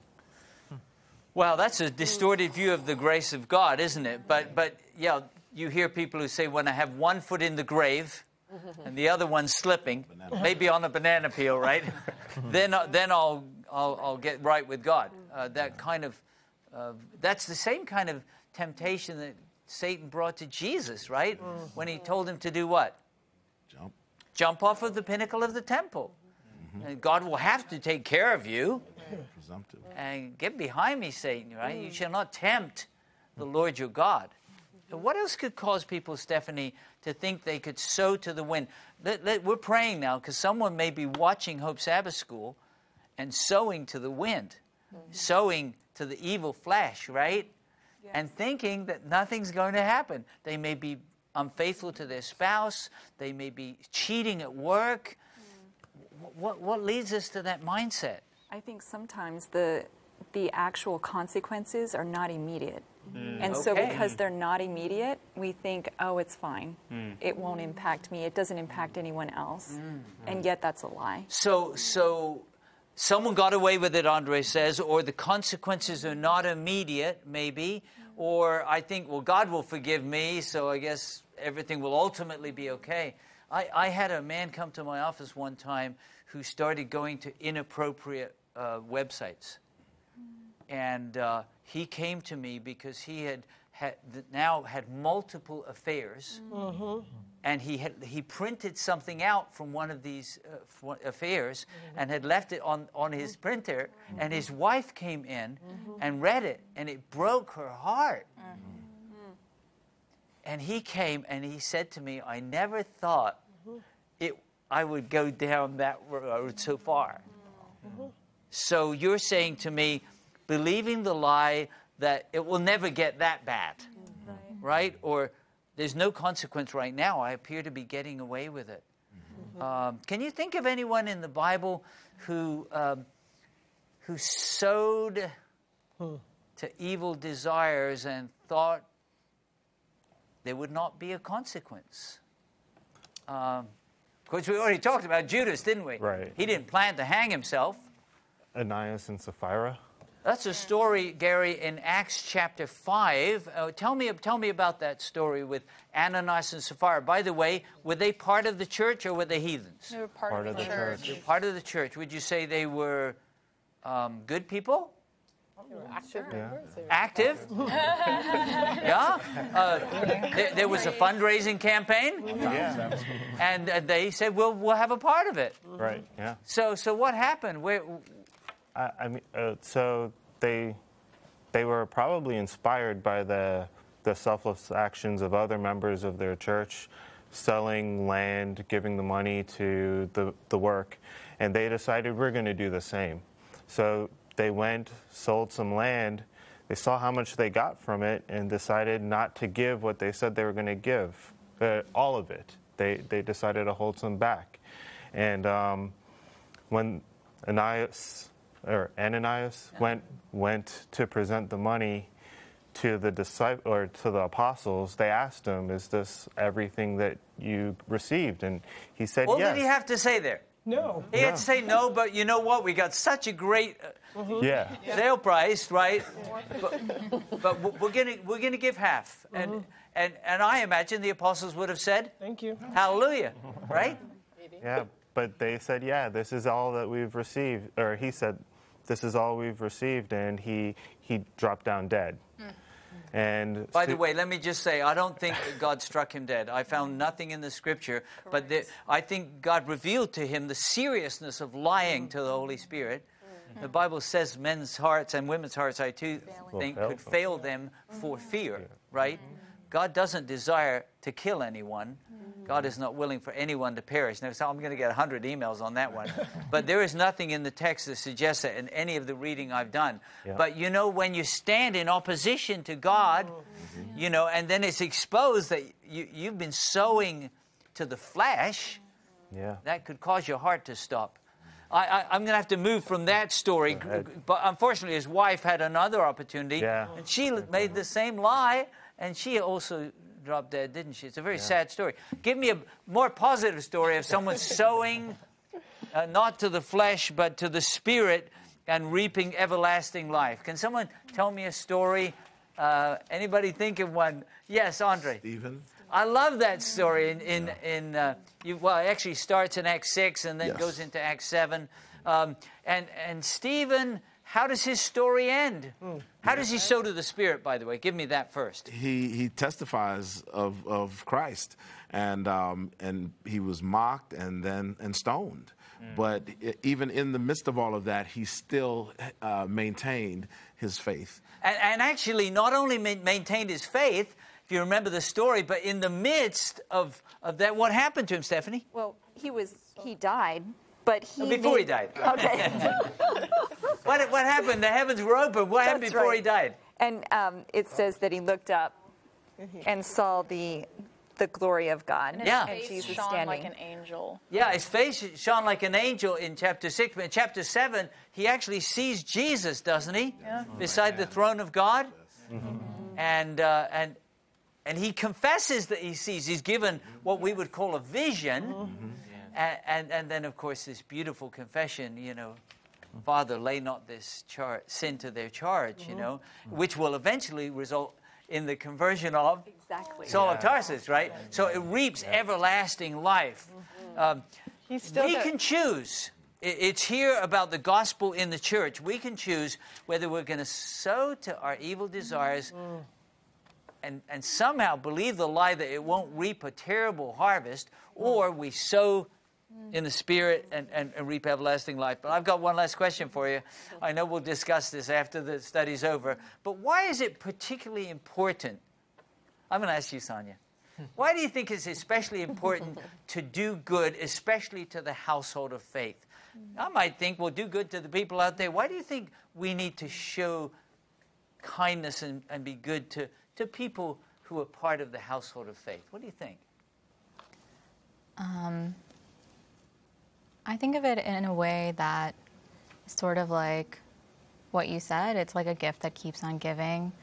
Well, that's a distorted view of the grace of God, isn't it? But, but yeah, you hear people who say, when I have one foot in the grave and the other one slipping, maybe on a banana peel, right? then, then I'll, I'll, I'll get right with God. Uh, that kind of, uh, that's the same kind of temptation that Satan brought to Jesus, right? Mm-hmm. When he told him to do what? Jump. Jump off of the pinnacle of the temple. Mm-hmm. And God will have to take care of you. Presumptive. And get behind me, Satan, right? Mm. You shall not tempt the Lord your God. And what else could cause people, Stephanie, to think they could sow to the wind? Let, let, we're praying now because someone may be watching Hope Sabbath School and sowing to the wind, mm-hmm. sowing to the evil flesh, right? Yes. And thinking that nothing's going to happen. They may be unfaithful to their spouse. They may be cheating at work. Mm. What, what leads us to that mindset? I think sometimes the the actual consequences are not immediate. Mm. And okay. so because they're not immediate, we think, oh, it's fine. Mm. It won't impact me. It doesn't impact anyone else. Mm. And yet that's a lie. So so someone got away with it, Andre says, or the consequences are not immediate, maybe, or I think, well, God will forgive me, so I guess everything will ultimately be okay. I, I had a man come to my office one time who started going to inappropriate uh, websites. And uh, he came to me because he had, had now had multiple affairs, mm-hmm. and he had he printed something out from one of these uh, affairs mm-hmm. and had left it on, on his printer, mm-hmm. and his wife came in mm-hmm. and read it, and it broke her heart. Mm-hmm. And he came and he said to me, I never thought mm-hmm. it I would go down that road so far. Mm-hmm. So you're saying to me, believing the lie that it will never get that bad, right? right? Or there's no consequence right now. I appear to be getting away with it. Mm-hmm. Um, can you think of anyone in the Bible who um, who sowed to evil desires and thought there would not be a consequence. Um, of course, we already talked about Judas, didn't we? Right. He didn't plan to hang himself. Ananias and Sapphira. That's a story, Gary, in Acts chapter five. Uh, tell me, tell me about that story with Ananias and Sapphira. By the way, were they part of the church or were they heathens? They were part, Part of of the the church. church. They were part of the church. Would you say they were um, good people? Yeah. Active? Yeah? Uh, there, there was a fundraising campaign, Yeah. and uh, they said, well, we'll have a part of it. Right. Yeah. So, so what happened? Where, I, I mean, uh, so they they were probably inspired by the the selfless actions of other members of their church, selling land, giving the money to the the work, and they decided we're going to do the same. So they went, sold some land. They saw how much they got from it, and decided not to give what they said they were going to give, uh, all of it. They they decided to hold some back, and um, when Ananias or Ananias went went to present the money to the disciple or to the apostles, they asked him, "Is this everything that you received?" And he said, what "Yes." did he have to say there? No. He had to say no, but you know what? We got such a great uh, Yeah. sale price, right? But, but we're gonna we're gonna give half, and and and I imagine the apostles would have said, Thank you. "Hallelujah," right? Yeah, but they said, "Yeah, this is all that we've received," or he said, "This is all we've received," and he he dropped down dead. And By the Stu- way, let me just say, I don't think that God struck him dead. I found nothing in the scripture, but the, I think God revealed to him the seriousness of lying to the Holy Spirit. The Bible says men's hearts and women's hearts, I too think, fail could them. fail them for fear, right? God doesn't desire to kill anyone. God is not willing for anyone to perish. Now, so I'm going to get one hundred emails on that one. But there is nothing in the text that suggests that in any of the reading I've done. Yeah. But, you know, when you stand in opposition to God, you know, and then it's exposed that you, you've been sowing to the flesh, yeah, that could cause your heart to stop. I, I, I'm going to have to move from that story. Go ahead. But unfortunately, his wife had another opportunity. Yeah. And she made the same lie, and she also dropped dead, didn't she? It's a very sad story. Give me a more positive story of someone sowing uh, not to the flesh, but to the spirit and reaping everlasting life. Can someone tell me a story? Uh, anybody think of one? Yes, Andre. Stephen? I love that story. In in, in uh, you, well, it actually starts in Acts six and then Yes. goes into Acts seven. Um, and and Stephen, how does his story end? How does he sow to the Spirit? By the way, give me that first. He he testifies of, of Christ, and um, and he was mocked and then and stoned. But i- even in the midst of all of that, he still uh, maintained his faith. And, and actually, not only ma- maintained his faith, if you remember the story, but in the midst of, of that, what happened to him, Stephanie? Well, he was he died, but he Before he made- died. Okay. What, what happened? The heavens were open. What happened That's before right. he died? And um, it says that he looked up and saw the the glory of God. And Yeah. And his face Jesus shone standing. like an angel. Yeah, his face shone like an angel in chapter six. But in chapter seven, he actually sees Jesus, doesn't he? Yeah. Beside the throne of God. And, uh, and, and he confesses that he sees. He's given what we would call a vision. And, and, and then, of course, this beautiful confession, you know, Father, lay not this char- sin to their charge, you know, which will eventually result in the conversion of Exactly. Saul of Tarsus, right? So it reaps everlasting life. Um, He's still we got- can choose. I- It's here about the gospel in the church. We can choose whether we're going to sow to our evil desires and, and somehow believe the lie that it won't reap a terrible harvest, or we sow in the Spirit and, and, and reap everlasting life. But I've got one last question for you. I know we'll discuss this after the study's over. But why is it particularly important? I'm going to ask you, Sonia. Why do you think it's especially important to do good, especially to the household of faith? I might think, well, do good to the people out there. Why do you think we need to show kindness and, and be good to, to people who are part of the household of faith? What do you think? Um, I think of it in a way that is sort of like what you said. It's like a gift that keeps on giving.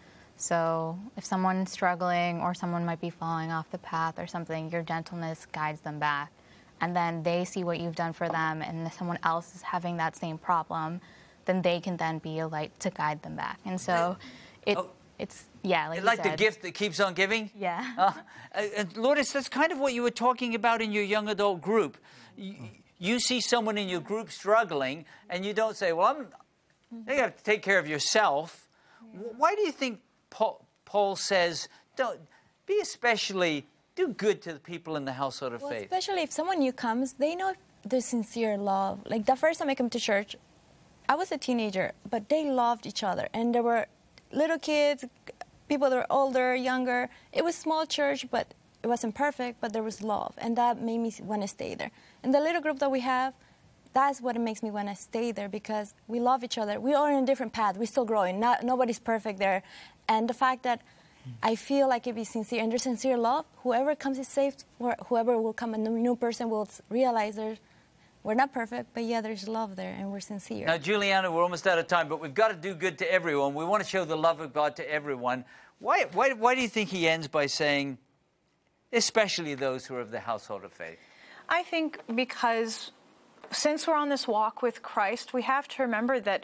So if someone's struggling or someone might be falling off the path or something, your gentleness guides them back. And then they see what you've done for them, and if someone else is having that same problem, then they can then be a light to guide them back. And so it, Oh. it's, yeah, like It's you like the said. gift that keeps on giving? Yeah. Uh, and Lourdes, that's kind of what you were talking about in your young adult group. You, you see someone in your group struggling, and you don't say, well, I'm, you have to take care of yourself. Why do you think Paul, Paul says, don't be especially, do good to the people in the household of Well, faith? especially if someone new comes, they know the sincere love. Like the first time I came to church, I was a teenager, but they loved each other. And there were little kids, people that were older, younger. It was small church, but it wasn't perfect, but there was love. And that made me want to stay there. And the little group that we have, that's what makes me want to stay there, because we love each other. We are in a different path. We're still growing. Not, nobody's perfect there. And the fact that I feel like if it's sincere, and there's sincere love, whoever comes is saved, or whoever will come, a new person will realize there's, we're not perfect, but yeah, there's love there, and we're sincere. Now, Juliana, we're almost out of time, but we've got to do good to everyone. We want to show the love of God to everyone. Why, why, why do you think he ends by saying, especially those who are of the household of faith? I think because since we're on this walk with Christ, we have to remember that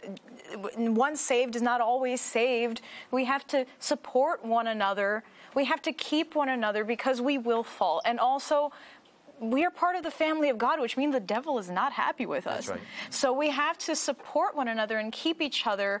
one saved is not always saved. We have to support one another. We have to keep one another, because we will fall. And also, we are part of the family of God, which means the devil is not happy with us. That's right. So we have to support one another and keep each other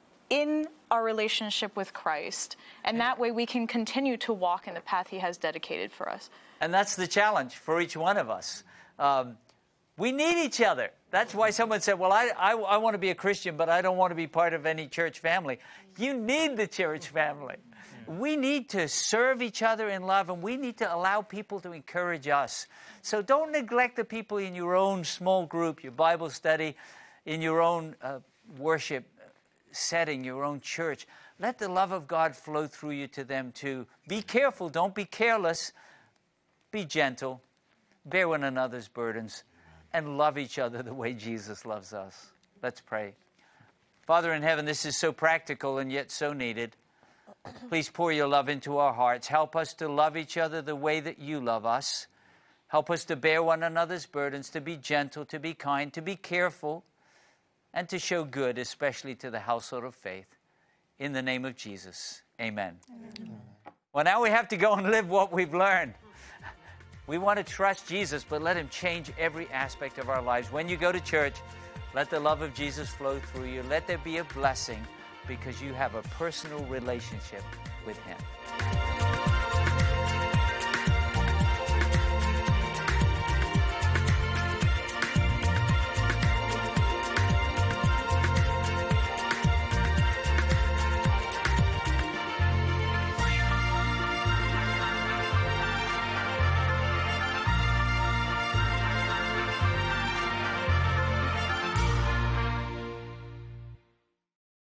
in our relationship with Christ. And that way we can continue to walk in the path he has dedicated for us. And that's the challenge for each one of us. Um, we need each other. That's why someone said, well, I, I, I want to be a Christian, but I don't want to be part of any church family. You need the church family. We need to serve each other in love, and we need to allow people to encourage us. So don't neglect the people in your own small group, your Bible study, in your own uh, worship setting, your own church. Let the love of God flow through you to them too. Be careful. Don't be careless. Be gentle. Bear one another's burdens. And love each other the way Jesus loves us. Let's pray. Father in heaven, this is so practical and yet so needed. Please pour your love into our hearts. Help us to love each other the way that you love us. Help us to bear one another's burdens, to be gentle, to be kind, to be careful, and to show good, especially to the household of faith. In the name of Jesus, amen. Amen. Well, now we have to go and live what we've learned. We want to trust Jesus, but let him change every aspect of our lives. When you go to church, let the love of Jesus flow through you. Let there be a blessing, because you have a personal relationship with him.